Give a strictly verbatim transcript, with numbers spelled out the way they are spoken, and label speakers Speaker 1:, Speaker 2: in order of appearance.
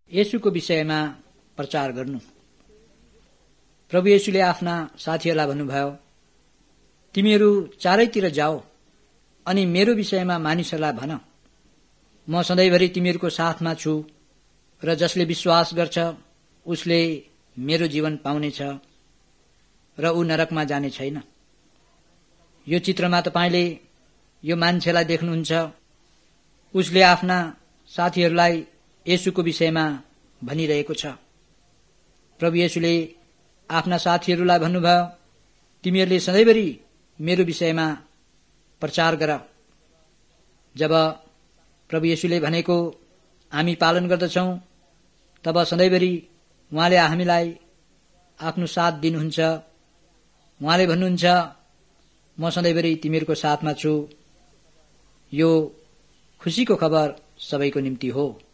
Speaker 1: येशूको विषयमा प्रचार गर्नु। प्रभु येशूले आफ्ना साथीहरूलाई भन्नुभयो, तिमीहरू चारैतिर जाओ अनि मेरो विषयमा मानिसहरूलाई भन, म सधैँभरि तिमीहरूको साथमा छु र जसले विश्वास गर्छ उसले मेरो जीवन पाउनेछ र ऊ नरकमा जाने छैन। यो चित्रमा तपाईले यो मान्छेलाई देख्नुहुन्छ। उसले आफ्ना साथीहरूलाई येशूको विषयमा भनिरहेको छ। प्रभु येशूले आफ्ना साथीहरूलाई भन्नुभयो, तिमीहरूले सधैँभरि मेरो विषयमा प्रचार गर। जब प्रभु येशूले भनेको हामी पालन गर्दछौं तब सधैँभरि उहाँले हामीलाई आफ्नो साथ दिनुहुन्छ। उहाँले भन्नुहुन्छ, म सधैँभरि तिमीहरूको साथमा छु। यो खुशीको खबर सबैको निम्ति हो।